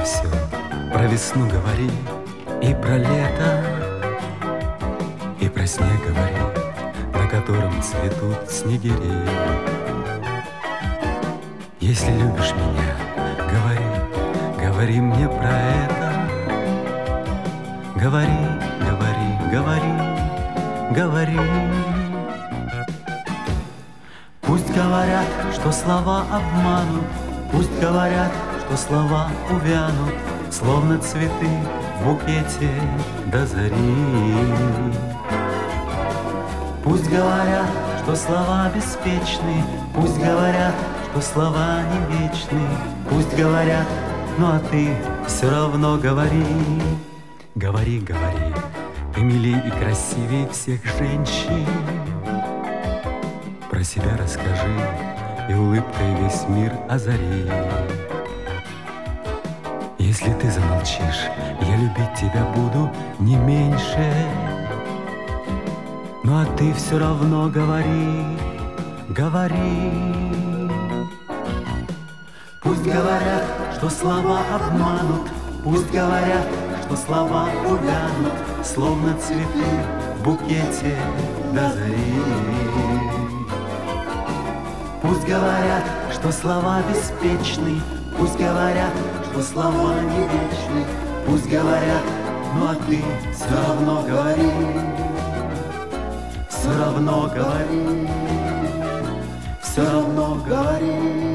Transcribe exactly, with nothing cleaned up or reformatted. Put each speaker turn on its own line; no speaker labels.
все про весну говори, и про лето, и про снег говори, на котором цветут снегири. Если любишь меня, говори, говори мне про это. Говори, говори, говори, говори. Пусть говорят, что слова обманут, пусть говорят, что слова увянут, словно цветы в букете до зари. Пусть говорят, что слова беспечны, пусть говорят, что слова не вечны, пусть говорят, ну а ты все равно говори. Говори, говори, ты милей и красивей всех женщин. Про себя расскажи и улыбкой весь мир озари. Если ты замолчишь, я любить тебя буду не меньше. Ну а ты все равно говори, говори. Пусть говорят, что слова обманут, пусть говорят, что слова увянут, словно цветы в букете до зари. Пусть говорят, что слова беспечны, пусть говорят, что слова не вечны, пусть говорят, ну а ты все равно говори, все равно говори, все равно говори.